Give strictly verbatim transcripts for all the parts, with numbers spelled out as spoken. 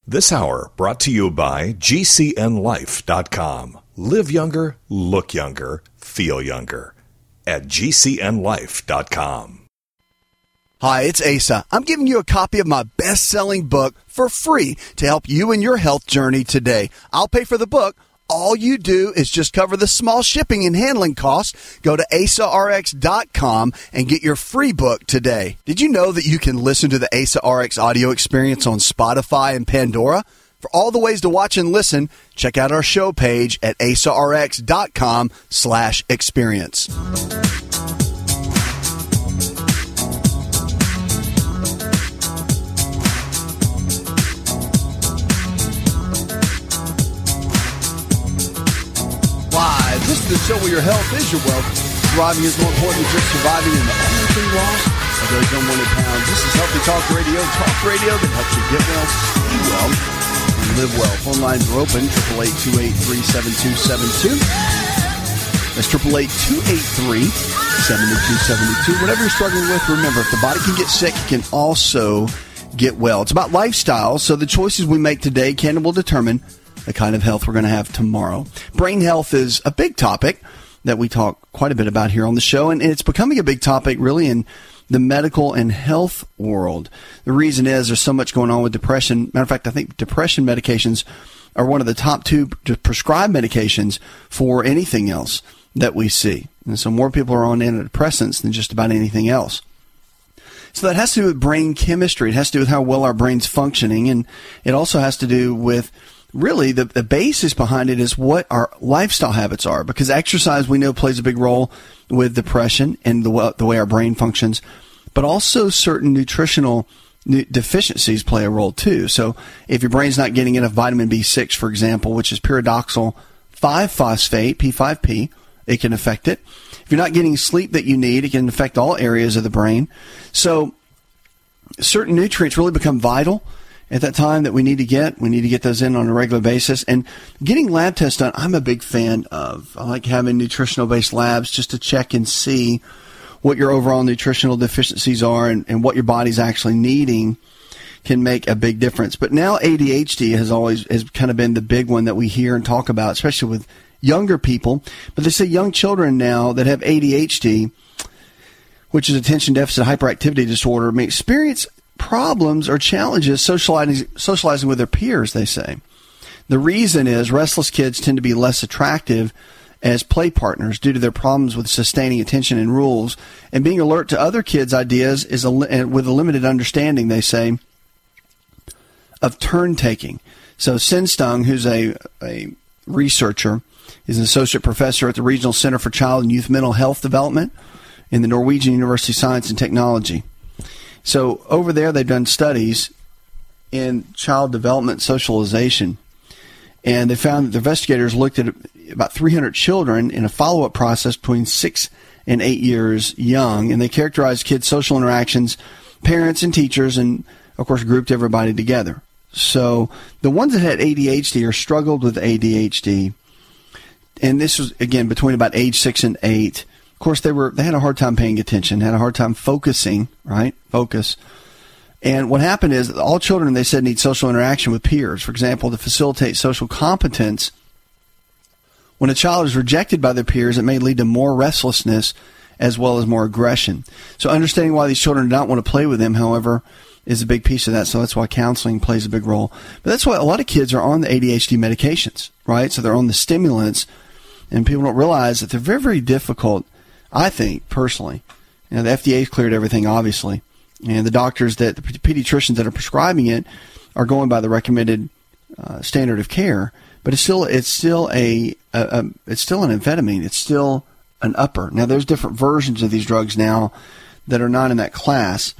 This hour brought to you by G C N life dot com. Live younger, look younger, feel younger at G C N life dot com. Hi, it's Asa. I'm giving you a copy of my best-selling book for free to help you in your health journey today. I'll pay for the book. All you do is just cover the small shipping and handling costs. Go to asa r x dot com and get your free book today. Did you know that you can listen to the Asa R X audio experience on Spotify and Pandora? For all the ways to watch and listen, check out our show page at asa r x dot com slash experience. Live. This is the show where your health is your wealth. Surviving is more important than just surviving in the only thing lost of those unwanted pounds. This is Healthy Talk Radio, talk radio that helps you get well, stay well, and live well. Phone lines are open, eight eight eight, two eight three, seven two seven two. That's eight eight eight, two eight three, seven two seven two. Whatever you're struggling with, remember, if the body can get sick, it can also get well. It's about lifestyle, so the choices we make today can and will determine the kind of health we're going to have tomorrow. Brain health is a big topic that we talk quite a bit about here on the show, and it's becoming a big topic really in the medical and health world. The reason is there's so much going on with depression. Matter of fact, I think depression medications are one of the top two prescribed medications for anything else that we see. And so more people are on antidepressants than just about anything else. So that has to do with brain chemistry. It has to do with how well our brain's functioning, and it also has to do with really, the, the basis behind it is what our lifestyle habits are, because exercise, we know, plays a big role with depression and the, the way our brain functions, but also certain nutritional deficiencies play a role too. So if your brain's not getting enough vitamin B six, for example, which is pyridoxal five phosphate, P five P, it can affect it. If you're not getting sleep that you need, it can affect all areas of the brain. So certain nutrients really become vital at that time that we need to get. We need to get those in on a regular basis. And getting lab tests done, I'm a big fan of. I like having nutritional-based labs just to check and see what your overall nutritional deficiencies are and, and what your body's actually needing can make a big difference. But now A D H D has always has kind of been the big one that we hear and talk about, especially with younger people. But they say young children now that have A D H D, which is attention deficit hyperactivity disorder, may experience problems or challenges socializing, socializing with their peers, they say. The reason is restless kids tend to be less attractive as play partners due to their problems with sustaining attention and rules, and being alert to other kids' ideas is a, with a limited understanding, they say, of turn-taking. So Senstung, who's a, a researcher, is an associate professor at the Regional Center for Child and Youth Mental Health Development in the Norwegian University of Science and Technology. So over there, they've done studies in child development socialization, and they found that the investigators looked at about three hundred children in a follow-up process between six and eight years young, and they characterized kids' social interactions, parents and teachers, and, of course, grouped everybody together. So the ones that had A D H D or struggled with A D H D, and this was, again, between about age six and eight. Of course, they were they had a hard time paying attention, had a hard time focusing, right? Focus. And what happened is that all children, they said, need social interaction with peers. For example, to facilitate social competence, when a child is rejected by their peers, it may lead to more restlessness as well as more aggression. So understanding why these children do not want to play with them, however, is a big piece of that. So that's why counseling plays a big role. But that's why a lot of kids are on the A D H D medications, right? So they're on the stimulants, and people don't realize that they're very, very difficult. I think, personally, you know, the F D A's cleared everything, obviously, and the doctors, that the pediatricians that are prescribing it are going by the recommended uh, standard of care. But it's still, it's still a, a, a, it's still an amphetamine. It's still an upper. Now, there's different versions of these drugs now that are not in that class.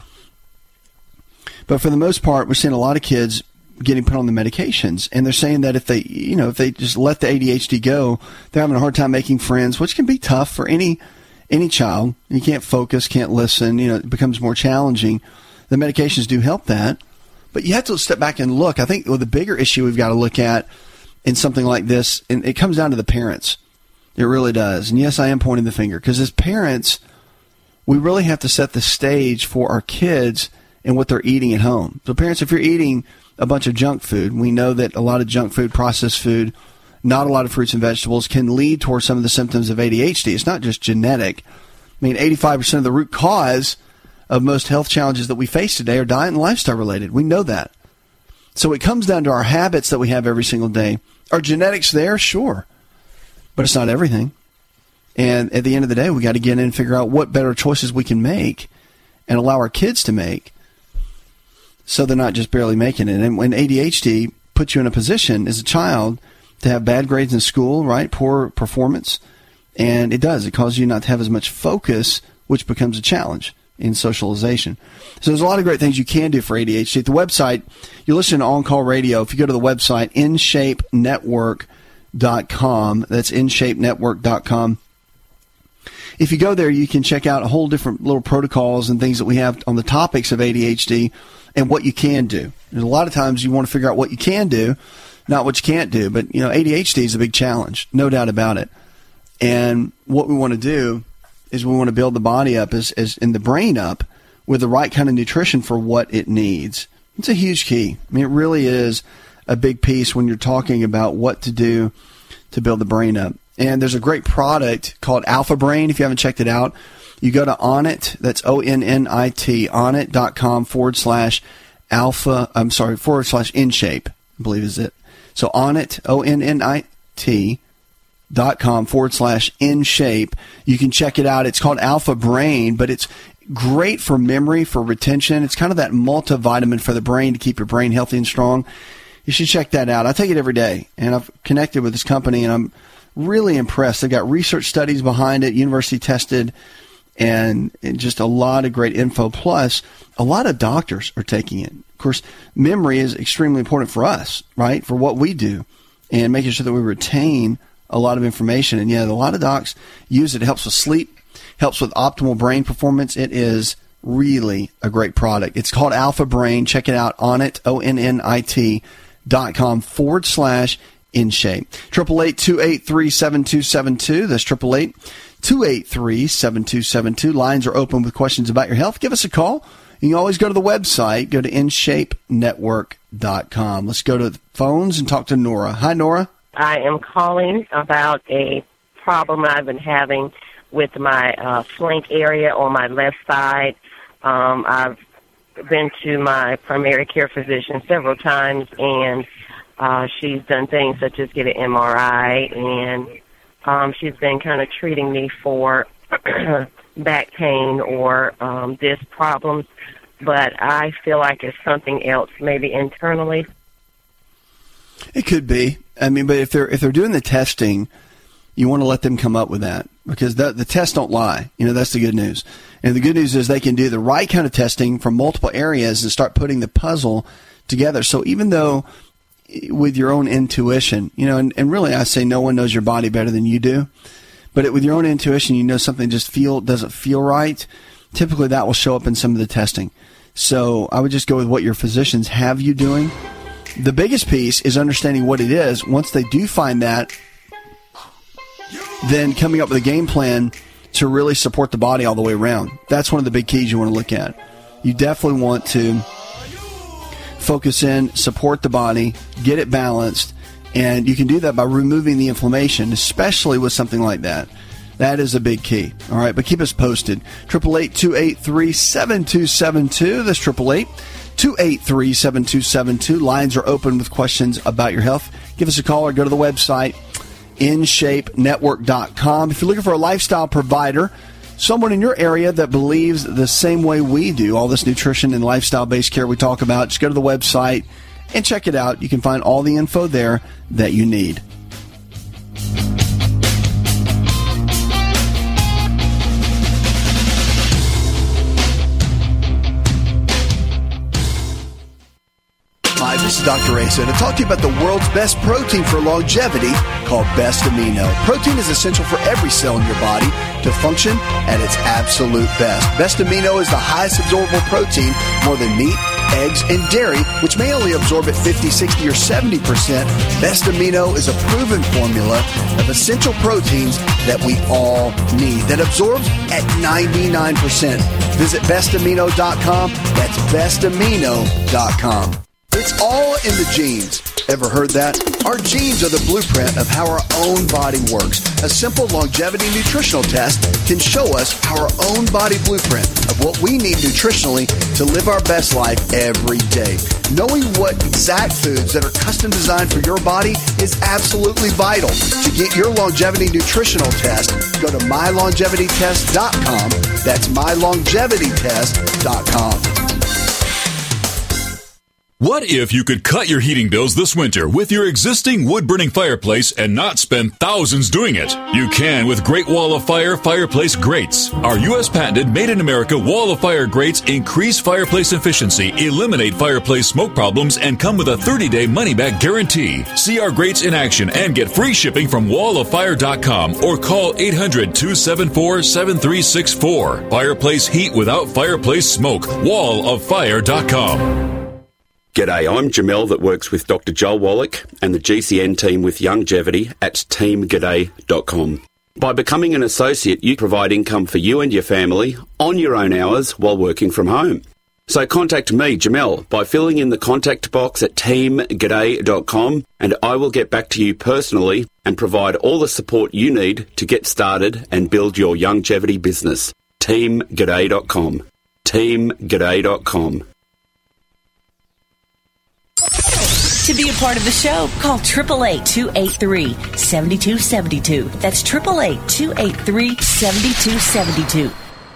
But for the most part, we're seeing a lot of kids getting put on the medications, and they're saying that if they, you know, if they just let the A D H D go, they're having a hard time making friends, which can be tough for any. Any child. You can't focus, can't listen, you know, it becomes more challenging. The medications do help that, but you have to step back and look. I think well, the bigger issue we've got to look at in something like this, and it comes down to the parents. It really does. And yes, I am pointing the finger, because as parents, we really have to set the stage for our kids and what they're eating at home. So parents, if you're eating a bunch of junk food. We know that a lot of junk food, processed food, not a lot of fruits and vegetables can lead towards some of the symptoms of A D H D. It's not just genetic. I mean, eighty-five percent of the root cause of most health challenges that we face today are diet and lifestyle related. We know that. So it comes down to our habits that we have every single day. Are genetics there? Sure. But it's not everything. And at the end of the day, we got to get in and figure out what better choices we can make and allow our kids to make so they're not just barely making it. And when A D H D puts you in a position as a child to have bad grades in school, right, poor performance, and it does. It causes you not to have as much focus, which becomes a challenge in socialization. So there's a lot of great things you can do for A D H D. At the website, you listen to On Call Radio. If you go to the website, in shape network dot com, that's in shape network dot com. If you go there, you can check out a whole different little protocols and things that we have on the topics of A D H D and what you can do. There's a lot of times you want to figure out what you can do, not what you can't do. But, you know, A D H D is a big challenge, no doubt about it. And what we want to do is we want to build the body up as, as and the brain up with the right kind of nutrition for what it needs. It's a huge key. I mean, it really is a big piece when you're talking about what to do to build the brain up. And there's a great product called Alpha Brain. If you haven't checked it out, you go to Onnit, that's O N N I T, onnit.com forward slash alpha, I'm sorry, forward slash InShape, I believe is it. So Onnit, O N N I T, dot com forward slash InShape. You can check it out. It's called Alpha Brain, but it's great for memory, for retention. It's kind of that multivitamin for the brain to keep your brain healthy and strong. You should check that out. I take it every day, and I've connected with this company, and I'm really impressed. They've got research studies behind it, university tested, and, and just a lot of great info. Plus, a lot of doctors are taking it. Of course, memory is extremely important for us, right, for what we do, and making sure that we retain a lot of information. And, yeah, a lot of docs use it. It helps with sleep, helps with optimal brain performance. It is really a great product. It's called Alpha Brain. Check it out on it, O N N I T dot com forward slash InShape. eight eight eight, two eight three, seven two seven two. That's eight eight eight, two eight three, seven two seven two. Lines are open with questions about your health. Give us a call. You can always go to the website. Go to in shape network dot com. Let's go to the phones and talk to Nora. Hi, Nora. I am calling about a problem I've been having with my uh, flank area on my left side. Um, I've been to my primary care physician several times, and uh, she's done things such as get an M R I, and um, she's been kind of treating me for back pain or um, disc problems, but I feel like it's something else, maybe internally. It could be. I mean, but if they're if they're doing the testing, you want to let them come up with that, because the, the tests don't lie. You know, that's the good news. And the good news is they can do the right kind of testing from multiple areas and start putting the puzzle together. So even though with your own intuition, you know, and, and really I say no one knows your body better than you do, but it, with your own intuition, you know something just feel doesn't feel right, typically that will show up in some of the testing. So I would just go with what your physicians have you doing. The biggest piece is understanding what it is. Once they do find that, then coming up with a game plan to really support the body all the way around. That's one of the big keys you want to look at. You definitely want to focus in, support the body, get it balanced, and you can do that by removing the inflammation, especially with something like that. That is a big key. All right, but keep us posted. eight eight eight, two eight three, seven two seven two. That's eight eight eight, two eight three, seven two seven two. Lines are open with questions about your health. Give us a call or go to the website, in shape network dot com. If you're looking for a lifestyle provider, someone in your area that believes the same way we do, all this nutrition and lifestyle-based care we talk about, just go to the website and check it out. You can find all the info there that you need. Hi, this is Doctor Asa to talk to you about the world's best protein for longevity called Best Amino. Protein is essential for every cell in your body to function at its absolute best. Best Amino is the highest absorbable protein, more than meat, eggs, and dairy, which may only absorb at fifty, sixty, or seventy percent. Best Amino is a proven formula of essential proteins that we all need that absorbs at ninety-nine percent. Visit best amino dot com. That's best amino dot com. It's all in the genes. Ever heard that? Our genes are the blueprint of how our own body works. A simple longevity nutritional test can show us our own body blueprint of what we need nutritionally to live our best life every day. Knowing what exact foods that are custom designed for your body is absolutely vital. To get your longevity nutritional test, go to my longevity test dot com. That's my longevity test dot com. What if you could cut your heating bills this winter with your existing wood-burning fireplace and not spend thousands doing it? You can with Great Wall of Fire fireplace grates. Our U S patented made-in-America Wall of Fire grates increase fireplace efficiency, eliminate fireplace smoke problems, and come with a thirty-day money-back guarantee. See our grates in action and get free shipping from wall of fire dot com or call eight hundred, two seven four, seven three six four. Fireplace heat without fireplace smoke. wall of fire dot com. G'day, I'm Jamel that works with Doctor Joel Wallach and the G C N team with Longevity at team g'day dot com. By becoming an associate, you provide income for you and your family on your own hours while working from home. So contact me, Jamel, by filling in the contact box at team g'day dot com and I will get back to you personally and provide all the support you need to get started and build your longevity business. team g'day dot com. team g'day dot com. To be a part of the show, call eight eight eight, two eight three, seven two seven two. That's eight eight eight, two eight three, seven two seven two.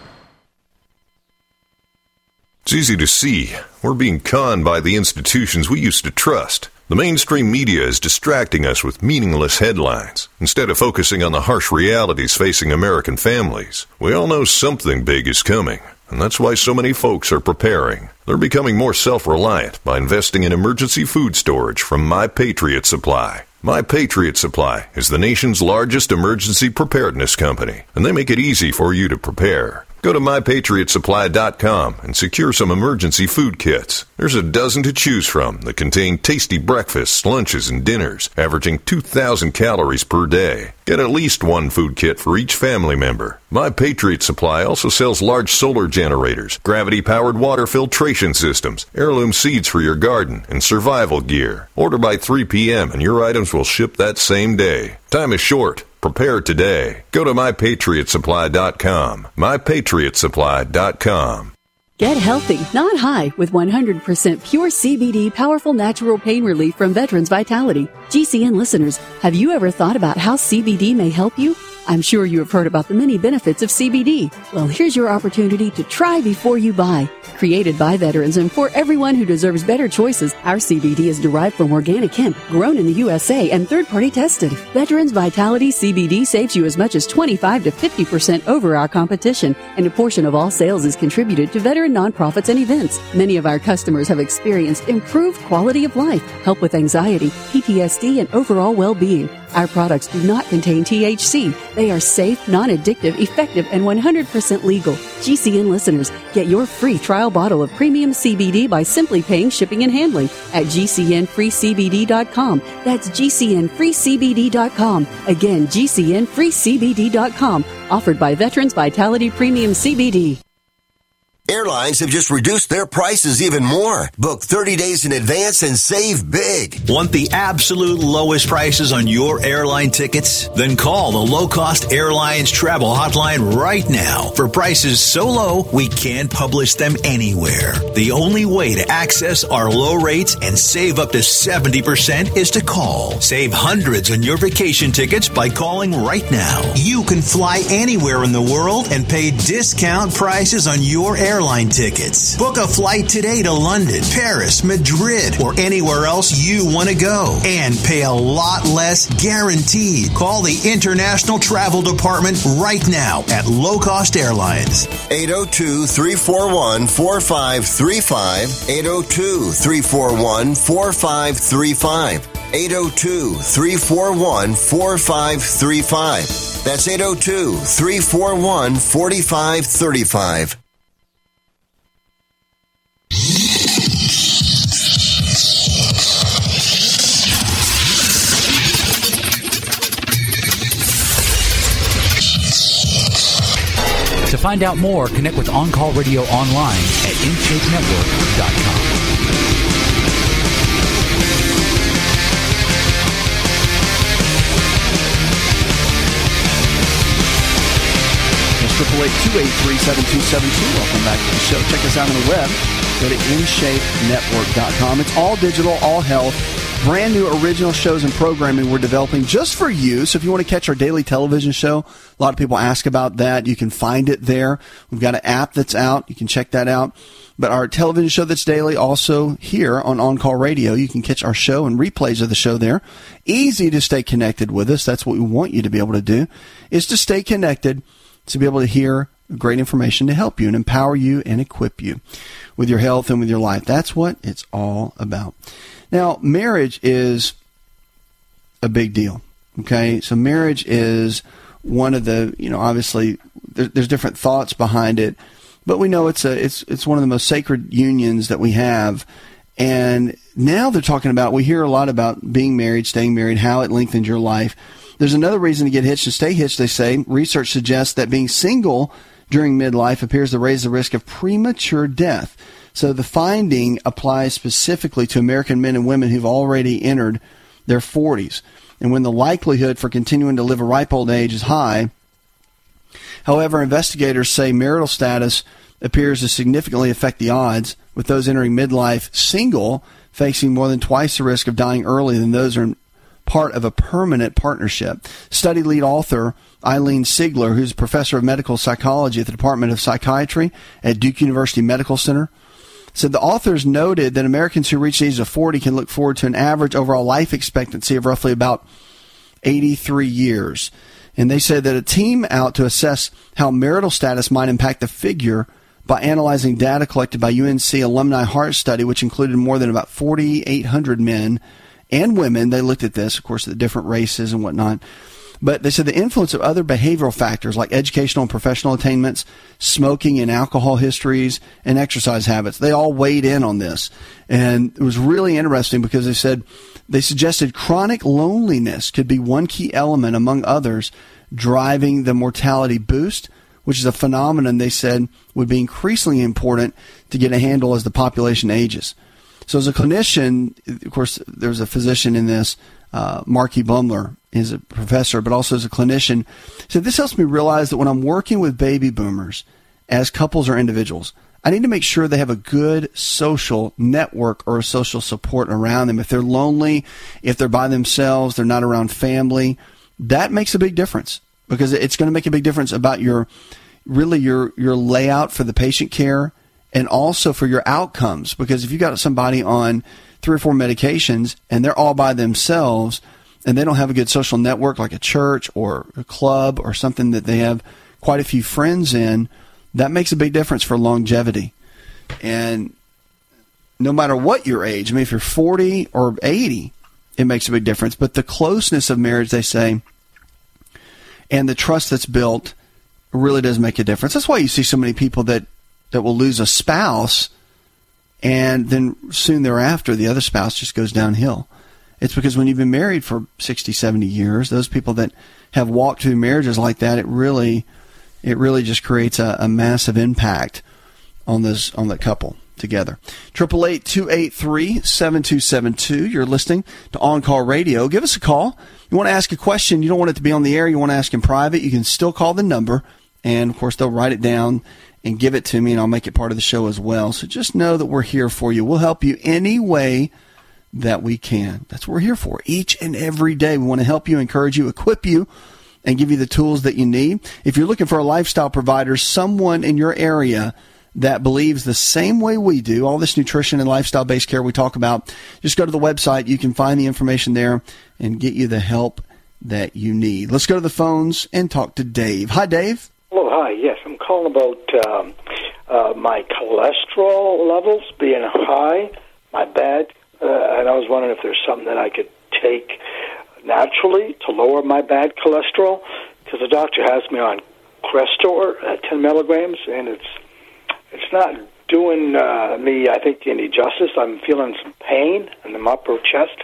It's easy to see. We're being conned by the institutions we used to trust. The mainstream media is distracting us with meaningless headlines instead of focusing on the harsh realities facing American families. We all know something big is coming, and that's why so many folks are preparing. They're becoming more self-reliant by investing in emergency food storage from My Patriot Supply. My Patriot Supply is the nation's largest emergency preparedness company, and they make it easy for you to prepare. Go to my patriot supply dot com and secure some emergency food kits. There's a dozen to choose from that contain tasty breakfasts, lunches, and dinners, averaging two thousand calories per day. Get at least one food kit for each family member. My Patriot Supply also sells large solar generators, gravity-powered water filtration systems, heirloom seeds for your garden, and survival gear. Order by three p.m. and your items will ship that same day. Time is short. Prepare today. Go to my patriot supply dot com. my patriot supply dot com. Get healthy, not high, with one hundred percent pure C B D powerful natural pain relief from Veterans Vitality. G C N listeners, have you ever thought about how C B D may help you? I'm sure you have heard about the many benefits of C B D. Well, here's your opportunity to try before you buy. Created by veterans and for everyone who deserves better choices, our C B D is derived from organic hemp, grown in the U S A and third-party tested. Veterans Vitality C B D saves you as much as twenty-five to fifty percent over our competition, and a portion of all sales is contributed to veteran nonprofits and events. Many of our customers have experienced improved quality of life, help with anxiety, P T S D, and overall well-being. Our products do not contain T H C. They are safe, non-addictive, effective, and one hundred percent legal. G C N listeners, get your free trial bottle of premium C B D by simply paying shipping and handling at G C N free C B D dot com. That's G C N free C B D dot com. Again, G C N free C B D dot com. Offered by Veterans Vitality Premium C B D. Airlines have just reduced their prices even more. Book thirty days in advance and save big. Want the absolute lowest prices on your airline tickets? Then call the Low Cost Airlines Travel Hotline right now for prices so low we can't publish them anywhere. The only way to access our low rates and save up to seventy percent is to call. Save hundreds on your vacation tickets by calling right now. You can fly anywhere in the world and pay discount prices on your airline airline tickets. Book a flight today to London, Paris, Madrid, or anywhere else you want to go and pay a lot less guaranteed. Call the International Travel Department right now at Low Cost Airlines. eight oh two, three four one, four five three five. eight oh two, three four one, four five three five. eight oh two, three four one, four five three five. That's eight oh two, three four one, four five three five. To find out more, connect with On Call Radio online at intake network dot com. eight, two eight three, seven two seven two. Welcome back to the show. Check us out on the web. Go to in shape network dot com. It's all digital, all health. Brand new original shows and programming we're developing just for you. So if you want to catch our daily television show, a lot of people ask about that. You can find it there. We've got an app that's out. You can check that out. But our television show that's daily, also here on On Call Radio. You can catch our show and replays of the show there. Easy to stay connected with us. That's what we want you to be able to do, is to stay connected, to be able to hear great information to help you and empower you and equip you with your health and with your life. That's what it's all about. Now, marriage is a big deal, okay? So marriage is one of the, you know, obviously there, there's different thoughts behind it, but we know it's a it's it's one of the most sacred unions that we have. And now they're talking about, we hear a lot about being married, staying married, how it lengthens your life. There's another reason to get hitched and stay hitched, they say. Research suggests that being single during midlife appears to raise the risk of premature death. So the finding applies specifically to American men and women who've already entered their forties. And when the likelihood for continuing to live a ripe old age is high. However, investigators say marital status appears to significantly affect the odds, with those entering midlife single facing more than twice the risk of dying early than those who are part of a permanent partnership. Study lead author Eileen Sigler, who's a professor of medical psychology at the Department of Psychiatry at Duke University Medical Center, said the authors noted that Americans who reach the age of forty can look forward to an average overall life expectancy of roughly about eighty-three years. And they said that a team out to assess how marital status might impact the figure by analyzing data collected by U N C Alumni Heart Study, which included more than about forty-eight hundred men and women. They looked at this, of course, the different races and whatnot. But they said the influence of other behavioral factors like educational and professional attainments, smoking and alcohol histories, and exercise habits, they all weighed in on this. And it was really interesting because they said they suggested chronic loneliness could be one key element, among others, driving the mortality boost, which is a phenomenon they said would be increasingly important to get a handle as the population ages. So as a clinician, of course, there's a physician in this, uh, Marky Blumler is a professor, but also as a clinician. So this helps me realize that when I'm working with baby boomers as couples or individuals, I need to make sure they have a good social network or a social support around them. If they're lonely, if they're by themselves, they're not around family, that makes a big difference, because it's going to make a big difference about your, really your, your layout for the patient care and also for your outcomes. Because if you got somebody on three or four medications and they're all by themselves and they don't have a good social network like a church or a club or something that they have quite a few friends in, that makes a big difference for longevity. And no matter what your age, I mean, if you're forty or eighty, it makes a big difference. But the closeness of marriage, they say, and the trust that's built really does make a difference. That's why you see so many people that, that will lose a spouse, and then soon thereafter, the other spouse just goes downhill. It's because when you've been married for sixty, seventy years, those people that have walked through marriages like that, it really, it really just creates a, a massive impact on this, on the couple together. Triple eight two eight three seven two seven two. You're listening to On Call Radio. Give us a call. You want to ask a question? You don't want it to be on the air. You want to ask in private? You can still call the number, and of course they'll write it down and give it to me, and I'll make it part of the show as well. So just know that we're here for you. We'll help you any way that we can. That's what we're here for. Each and every day, we want to help you, encourage you, equip you, and give you the tools that you need. If you're looking for a lifestyle provider, someone in your area that believes the same way we do, all this nutrition and lifestyle-based care we talk about, just go to the website. You can find the information there and get you the help that you need. Let's go to the phones and talk to Dave. Hi, Dave. Hello, hi. Yes, I'm calling about um, uh, my cholesterol levels being high, my bad, uh, and I was wondering if there's something that I could take naturally to lower my bad cholesterol, because the doctor has me on Crestor at ten milligrams, and it's it's not doing uh, me, I think, any justice. I'm feeling some pain in the upper chest.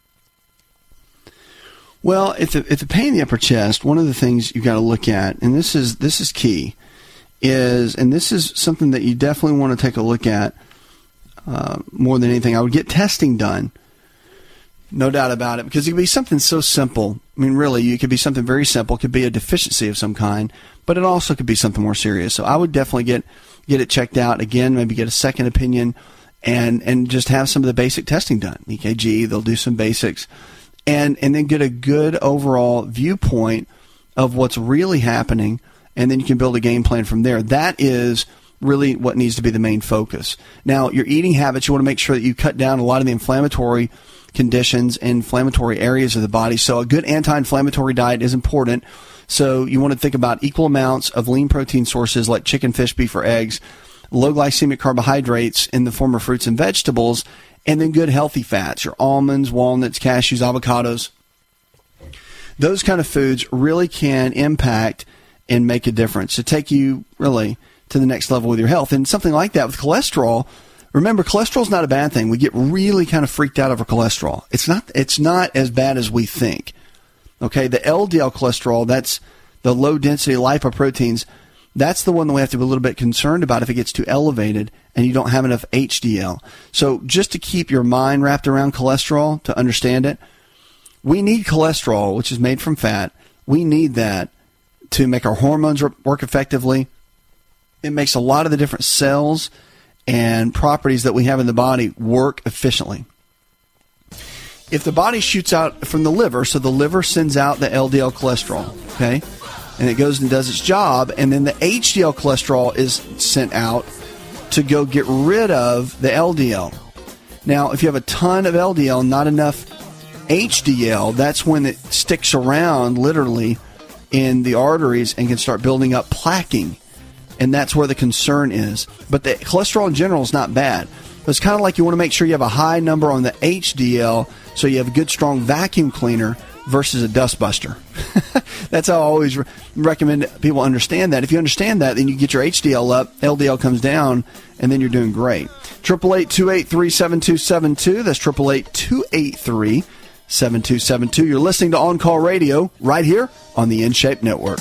Well, if the, if the pain in the upper chest, one of the things you got to look at, and this is this is key, is, and this is something that you definitely want to take a look at uh, more than anything, I would get testing done. No doubt about it, because it could be something so simple. I mean, really, it could be something very simple. It could be a deficiency of some kind, but it also could be something more serious. So I would definitely get get it checked out again, maybe get a second opinion, and and just have some of the basic testing done. E K G, they'll do some basics, and and then get a good overall viewpoint of what's really happening, and then you can build a game plan from there. That is really what needs to be the main focus. Now, your eating habits, you want to make sure that you cut down a lot of the inflammatory conditions and inflammatory areas of the body. So a good anti-inflammatory diet is important. So you want to think about equal amounts of lean protein sources like chicken, fish, beef, or eggs, low glycemic carbohydrates in the form of fruits and vegetables, and then good healthy fats, your almonds, walnuts, cashews, avocados. Those kind of foods really can impact and make a difference to take you really to the next level with your health. And something like that with cholesterol, remember, cholesterol is not a bad thing. We get really kind of freaked out over cholesterol. It's not, it's not as bad as we think. Okay, the L D L cholesterol, that's the low-density lipoproteins, that's the one that we have to be a little bit concerned about if it gets too elevated and you don't have enough H D L. So just to keep your mind wrapped around cholesterol, to understand it, we need cholesterol, which is made from fat. We need that to make our hormones work effectively. It makes a lot of the different cells and properties that we have in the body work efficiently. If the body shoots out from the liver, so the liver sends out the L D L cholesterol, okay, and it goes and does its job, and then the H D L cholesterol is sent out to go get rid of the L D L. Now, if you have a ton of L D L, not enough H D L, that's when it sticks around literally in the arteries and can start building up plaquing. And that's where the concern is. But the cholesterol in general is not bad. It's kind of like you want to make sure you have a high number on the H D L so you have a good, strong vacuum cleaner versus a dust buster. That's how I always re- recommend people understand that. If you understand that, then you get your H D L up, L D L comes down, and then you're doing great. eight eight eight, two eight three, seven two seven two. That's eight eight eight, two eight three, seven two seven two. You're listening to On Call Radio right here on the In Shape Network.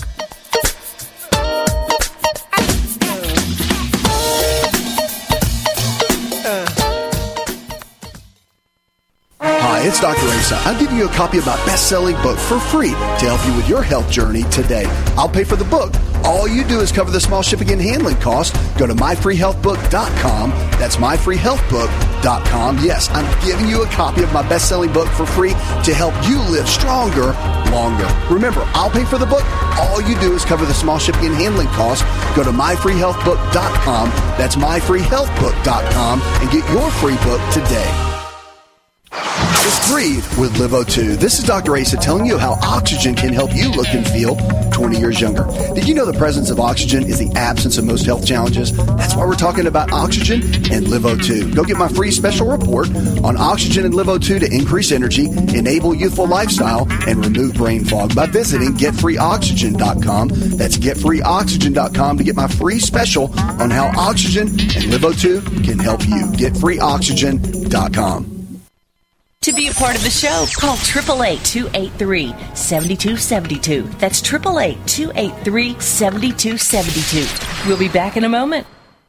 Hi, it's Doctor Asa. I'm giving you a copy of my best-selling book for free to help you with your health journey today. I'll pay for the book. All you do is cover the small shipping and handling costs. Go to my free health book dot com. That's my free health book dot com. Yes, I'm giving you a copy of my best-selling book for free to help you live stronger, longer. Remember, I'll pay for the book. All you do is cover the small shipping and handling costs. Go to my free health book dot com. That's my free health book dot com and get your free book today. Just breathe with Live O two. This is Doctor Asa telling you how oxygen can help you look and feel twenty years younger. Did you know the presence of oxygen is the absence of most health challenges? That's why we're talking about oxygen and Live O two. Go get my free special report on oxygen and Live O two to increase energy, enable youthful lifestyle, and remove brain fog by visiting get free oxygen dot com. That's get free oxygen dot com to get my free special on how oxygen and Live O two can help you. get free oxygen dot com. To be a part of the show, call eight eight eight, two eight three, seven two seven two. That's eight eight eight, two eight three, seven two seven two. We'll be back in a moment.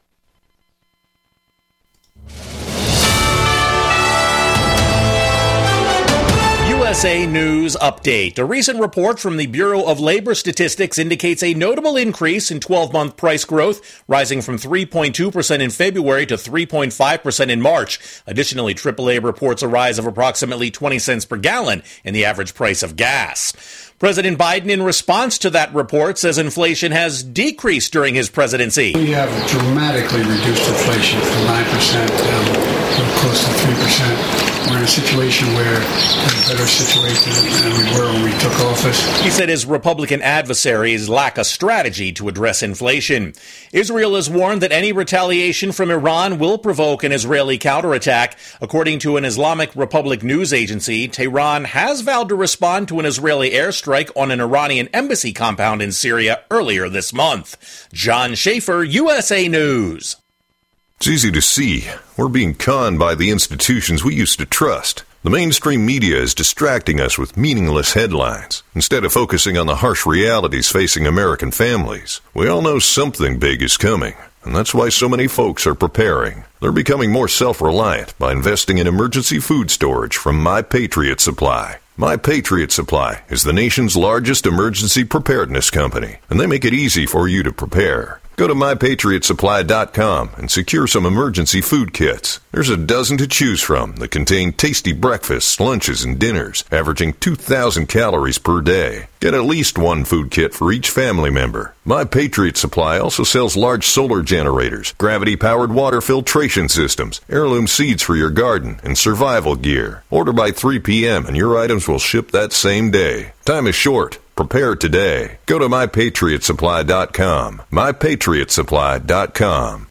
U S A News Update. A recent report from the Bureau of Labor Statistics indicates a notable increase in twelve-month price growth, rising from three point two percent in February to three point five percent in March. Additionally, triple A reports a rise of approximately twenty cents per gallon in the average price of gas. President Biden, in response to that report, says inflation has decreased during his presidency. We have dramatically reduced inflation from nine percent down to close to three percent. We're in a situation where we're in a better situation than we were when we took office. He said his Republican adversaries lack a strategy to address inflation. Israel has warned that any retaliation from Iran will provoke an Israeli counterattack. According to an Islamic Republic news agency, Tehran has vowed to respond to an Israeli airstrike on an Iranian embassy compound in Syria earlier this month. John Schaefer, U S A News. It's easy to see. We're being conned by the institutions we used to trust. The mainstream media is distracting us with meaningless headlines instead of focusing on the harsh realities facing American families. We all know something big is coming. and that's why so many folks are preparing. They're becoming more self-reliant by investing in emergency food storage from My Patriot Supply. My Patriot Supply is the nation's largest emergency preparedness company, and they make it easy for you to prepare. Go to my patriot supply dot com and secure some emergency food kits. There's a dozen to choose from that contain tasty breakfasts, lunches, and dinners, averaging two thousand calories per day. Get at least one food kit for each family member. My Patriot Supply also sells large solar generators, gravity-powered water filtration systems, heirloom seeds for your garden, and survival gear. Order by three p.m. and your items will ship that same day. Time is short. Prepare today. Go to my patriot supply dot com. my patriot supply dot com.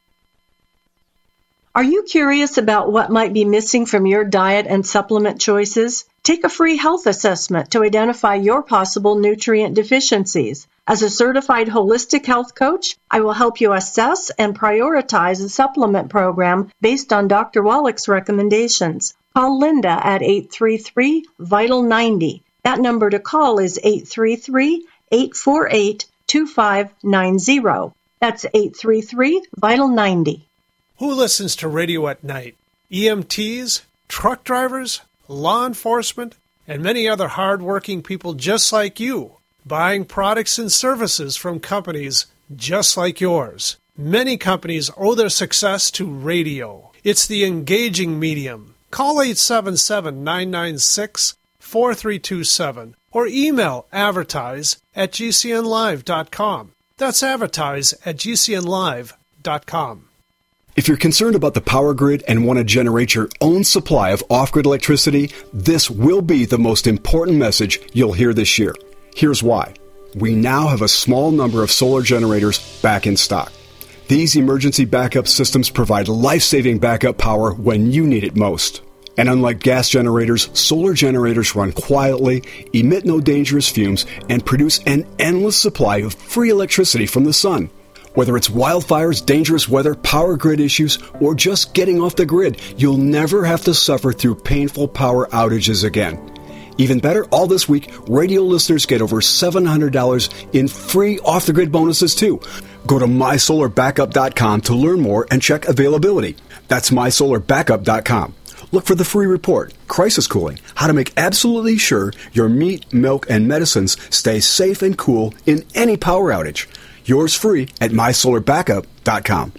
Are you curious about what might be missing from your diet and supplement choices? Take a free health assessment to identify your possible nutrient deficiencies. As a certified holistic health coach, I will help you assess and prioritize a supplement program based on Doctor Wallach's recommendations. Call Linda at eight three three, vital ninety. That number to call is eight three three, eight four eight, two five nine zero. That's eight three three, vital ninety. Who listens to radio at night? E M Ts, truck drivers, law enforcement, and many other hard-working people just like you, buying products and services from companies just like yours. Many companies owe their success to radio. It's the engaging medium. Call eight seven seven, nine nine six, four three two seven or email advertise at g c n live dot com. That's advertise at g c n live dot com. If you're concerned about the power grid and want to generate your own supply of off-grid electricity, this will be the most important message you'll hear this year. Here's why. We now have a small number of solar generators back in stock. These emergency backup systems provide life-saving backup power when you need it most. And unlike gas generators, solar generators run quietly, emit no dangerous fumes, and produce an endless supply of free electricity from the sun. Whether it's wildfires, dangerous weather, power grid issues, or just getting off the grid, you'll never have to suffer through painful power outages again. Even better, all this week, radio listeners get over seven hundred dollars in free off-the-grid bonuses, too. Go to my solar backup dot com to learn more and check availability. That's my solar backup dot com. Look for the free report, Crisis Cooling, how to make absolutely sure your meat, milk, and medicines stay safe and cool in any power outage. Yours free at my solar backup dot com.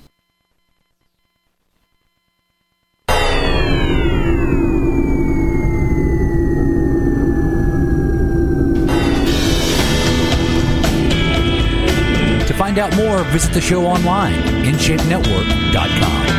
To find out more, visit the show online, in shape network dot com.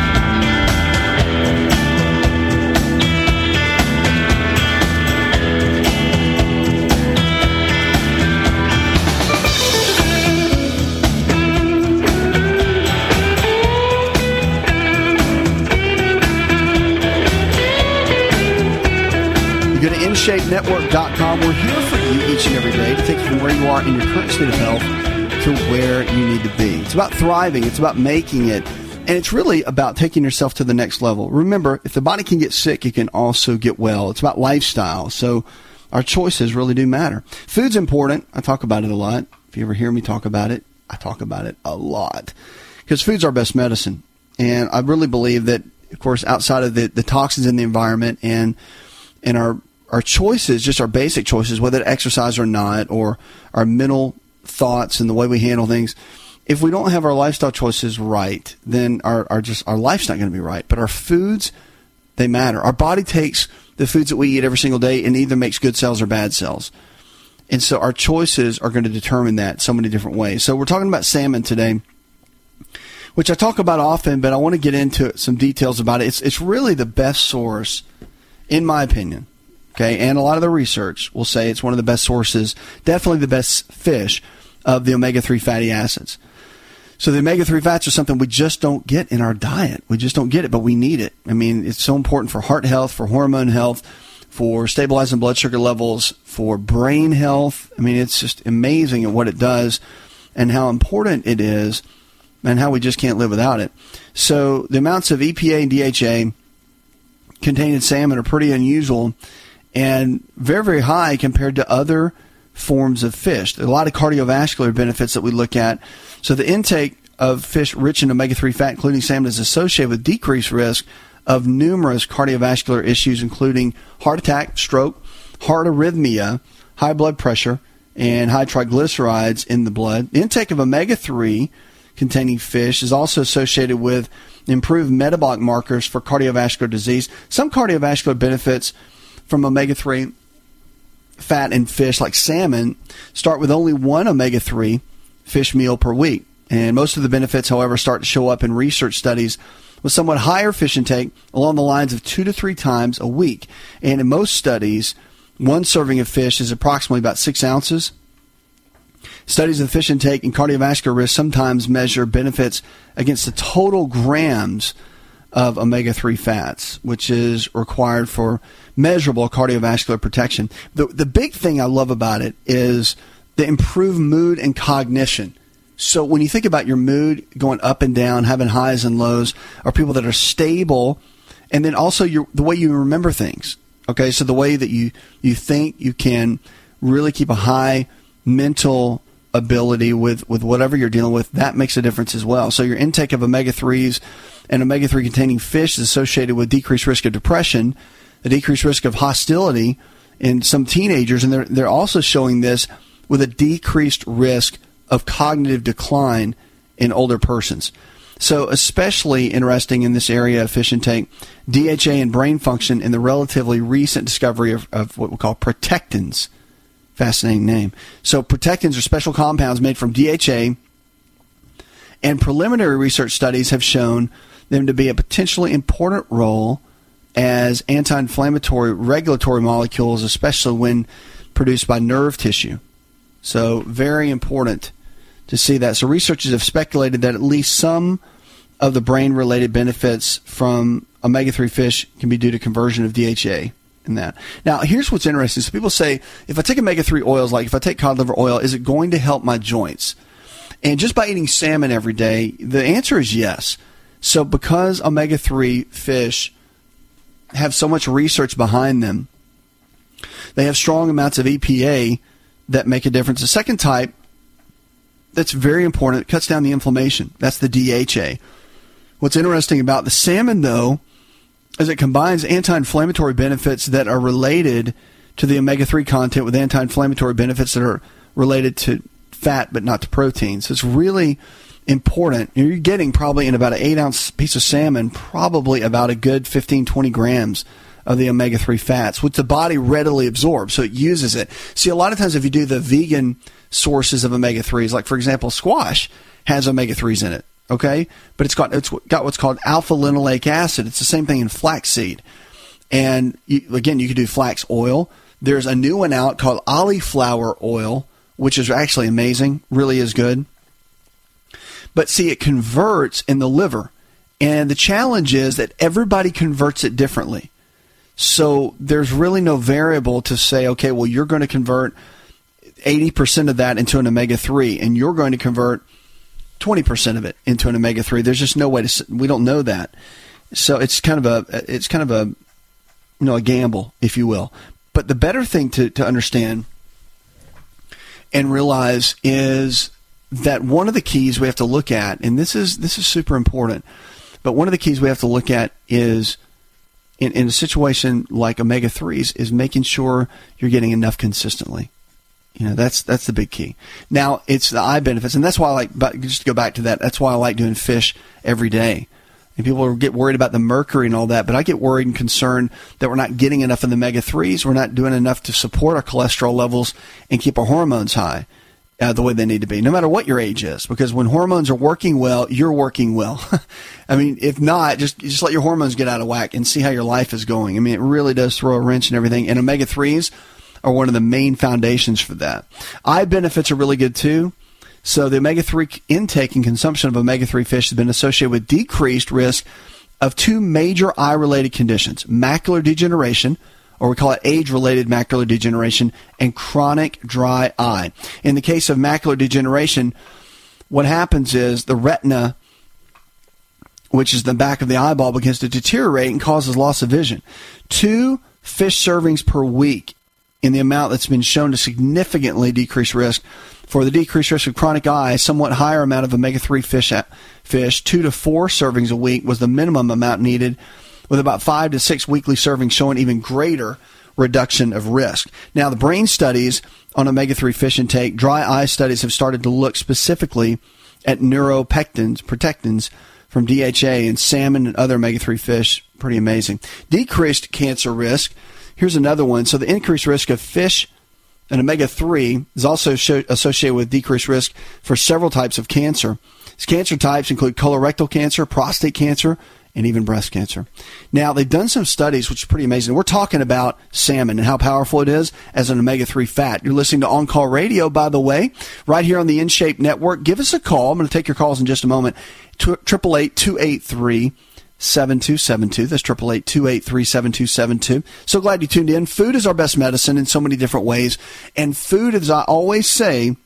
Go to in shape network dot com. We're here for you each and every day to take you from where you are in your current state of health to where you need to be. It's about thriving. It's about making it. And it's really about taking yourself to the next level. Remember, if the body can get sick, it can also get well. It's about lifestyle. So our choices really do matter. Food's important. I talk about it a lot. If you ever hear me talk about it, I talk about it a lot. Because food's our best medicine. And I really believe that, of course, outside of the, the toxins in the environment and and our Our choices, just our basic choices, whether to exercise or not, or our mental thoughts and the way we handle things, if we don't have our lifestyle choices right, then our, our just our life's not going to be right. But our foods, they matter. Our body takes the foods that we eat every single day and either makes good cells or bad cells. And so our choices are going to determine that so many different ways. So we're talking about salmon today, which I talk about often, but I want to get into some details about it. It's it's really the best source, in my opinion. Okay, and a lot of the research will say it's one of the best sources, definitely the best fish, of the omega three fatty acids. So the omega three fats are something we just don't get in our diet. We just don't get it, but we need it. I mean, it's so important for heart health, for hormone health, for stabilizing blood sugar levels, for brain health. I mean, it's just amazing at what it does and how important it is and how we just can't live without it. So the amounts of E P A and D H A contained in salmon are pretty unusual and very, very high compared to other forms of fish. There are a lot of cardiovascular benefits that we look at. So the intake of fish rich in omega three fat, including salmon, is associated with decreased risk of numerous cardiovascular issues, including heart attack, stroke, heart arrhythmia, high blood pressure, and high triglycerides in the blood. The intake of omega three containing fish is also associated with improved metabolic markers for cardiovascular disease. Some cardiovascular benefits from omega three fat in fish, like salmon, start with only one omega three fish meal per week. And most of the benefits, however, start to show up in research studies with somewhat higher fish intake along the lines of two to three times a week. And in most studies, one serving of fish is approximately about six ounces. Studies of fish intake and cardiovascular risk sometimes measure benefits against the total grams of omega three fats, which is required for measurable cardiovascular protection. The, the big thing I love about it is the improved mood and cognition. So when you think about your mood going up and down, having highs and lows, are people that are stable, and then also your, the way you remember things. Okay, so the way that you, you think, you can really keep a high mental ability with, with whatever you're dealing with, that makes a difference as well. So your intake of omega threes and omega three containing fish is associated with decreased risk of depression, a decreased risk of hostility in some teenagers, and they're, they're also showing this with a decreased risk of cognitive decline in older persons. So especially interesting in this area of fish intake, D H A and brain function in the relatively recent discovery of, of what we call protectins. Fascinating name. So protectins are special compounds made from D H A, and preliminary research studies have shown them to be a potentially important role as anti-inflammatory regulatory molecules, especially when produced by nerve tissue. So very important to see that. So researchers have speculated that at least some of the brain-related benefits from omega three fish can be due to conversion of D H A in that. Now, here's what's interesting. So people say, if I take omega three oils, like if I take cod liver oil, is it going to help my joints? And just by eating salmon every day, the answer is yes. So because omega three fish have so much research behind them, they have strong amounts of E P A that make a difference. The second type that's very important, it cuts down the inflammation. That's the D H A. What's interesting about the salmon, though, is it combines anti-inflammatory benefits that are related to the omega three content with anti-inflammatory benefits that are related to fat but not to protein. So it's really important. You're getting probably in about an eight-ounce piece of salmon, probably about a good fifteen, twenty grams of the omega three fats, which the body readily absorbs, so it uses it. See, a lot of times if you do the vegan sources of omega threes, like, for example, squash has omega threes in it, okay? But it's got it's got what's called alpha-linoleic acid. It's the same thing in flaxseed. And, you, again, you can do flax oil. There's a new one out called cauliflower oil, which is actually amazing, really is good. But, see, it converts in the liver. And the challenge is that everybody converts it differently. So there's really no variable to say, okay, well, you're going to convert eighty percent of that into an omega three, and you're going to convert twenty percent of it into an omega three. There's just no way to, we don't know that. So it's kind of a, it's kind of a, you know, a gamble, if you will. But the better thing to, to understand and realize is that one of the keys we have to look at, and this is, this is super important, but one of the keys we have to look at is, In, in a situation like omega threes, is making sure you're getting enough consistently. You know, that's that's the big key. Now, it's the eye benefits, and that's why I like, but just to go back to that, that's why I like doing fish every day. And people get worried about the mercury and all that, but I get worried and concerned that we're not getting enough of the omega threes. We're not doing enough to support our cholesterol levels and keep our hormones high uh, the way they need to be, no matter what your age is. Because when hormones are working well, you're working well. I mean, if not, just just let your hormones get out of whack and see how your life is going. I mean, it really does throw a wrench and everything. And omega threes are one of the main foundations for that. Eye benefits are really good too. So the omega three intake and consumption of omega three fish has been associated with decreased risk of two major eye-related conditions: macular degeneration, or we call it age-related macular degeneration, and chronic dry eye. In the case of macular degeneration, what happens is the retina, which is the back of the eyeball, begins to deteriorate and causes loss of vision. Two fish servings per week in the amount that's been shown to significantly decrease risk For the decreased risk of chronic eye, somewhat higher amount of omega three fish, fish, two to four servings a week was the minimum amount needed, with about five to six weekly servings showing even greater reduction of risk. Now, the brain studies on omega three fish intake, dry eye studies have started to look specifically at neuropectins, protectins from D H A in salmon and other omega three fish. Pretty amazing. Decreased cancer risk. Here's another one. So the increased risk of fish and omega three is also show, associated with decreased risk for several types of cancer. These cancer types include colorectal cancer, prostate cancer, and even breast cancer. Now, they've done some studies, which is pretty amazing. We're talking about salmon and how powerful it is as an omega three fat. You're listening to On Call Radio, by the way, right here on the InShape Network. Give us a call. I'm going to take your calls in just a moment. eight eight eight, two eight three, seven two seven two. That's eight eight eight, two eight three, seven two seven two. So glad you tuned in. Food is our best medicine in so many different ways. And food, as I always say,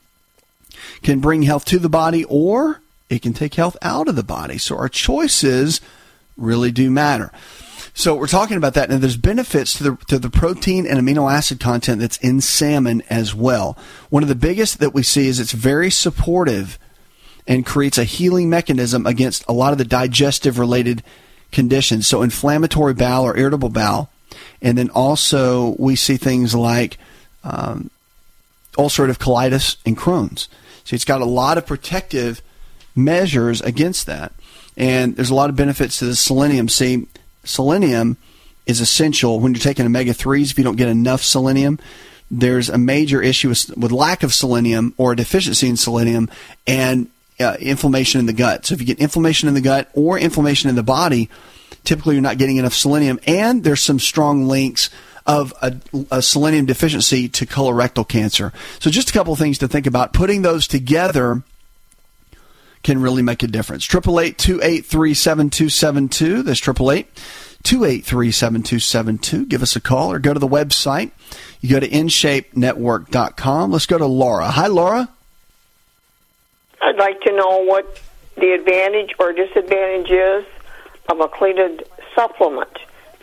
can bring health to the body or it can take health out of the body. So our choices really do matter. So we're talking about that, and there's benefits to the to the protein and amino acid content that's in salmon as well. One of the biggest that we see is it's very supportive and creates a healing mechanism against a lot of the digestive-related conditions, so inflammatory bowel or irritable bowel. And then also we see things like um, ulcerative colitis and Crohn's. So it's got a lot of protective measures against that. And there's a lot of benefits to the selenium. See, selenium is essential when you're taking omega threes. If you don't get enough selenium, there's a major issue with, with lack of selenium or a deficiency in selenium and uh, inflammation in the gut. So if you get inflammation in the gut or inflammation in the body, typically you're not getting enough selenium. And there's some strong links of a, a selenium deficiency to colorectal cancer. So just a couple of things to think about. Putting those together can really make a difference. eight eight eight, two eight three, seven two seven two. That's eight eight eight, two eight three, seven two seven two. Give us a call or go to the website. You go to in shape network dot com. Let's go to Laura. Hi, Laura. I'd like to know what the advantage or disadvantage is of a cleated supplement.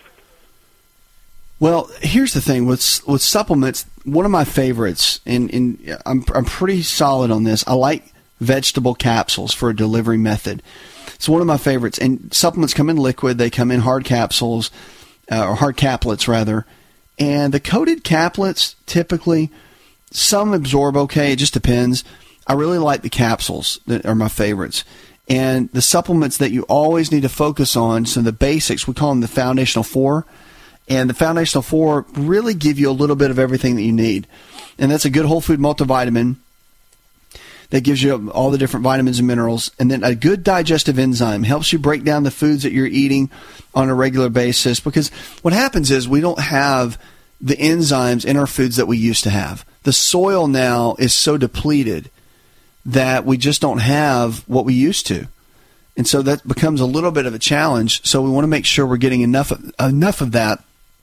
Well, here's the thing. With with supplements, one of my favorites, and, and I'm, I'm pretty solid on this, I like vegetable capsules for a delivery method. It's one of my favorites. And supplements come in liquid. They come in hard capsules, uh, or hard caplets, rather. And the coated caplets, typically, some absorb okay. It just depends. I really like the capsules that are my favorites. And the supplements that you always need to focus on, so the basics, we call them the foundational four. And the foundational four really give you a little bit of everything that you need. And that's a good whole food multivitamin that gives you all the different vitamins and minerals. And then a good digestive enzyme helps you break down the foods that you're eating on a regular basis. Because what happens is we don't have the enzymes in our foods that we used to have. The soil now is so depleted that we just don't have what we used to. And so that becomes a little bit of a challenge. So we want to make sure we're getting enough of, enough of that.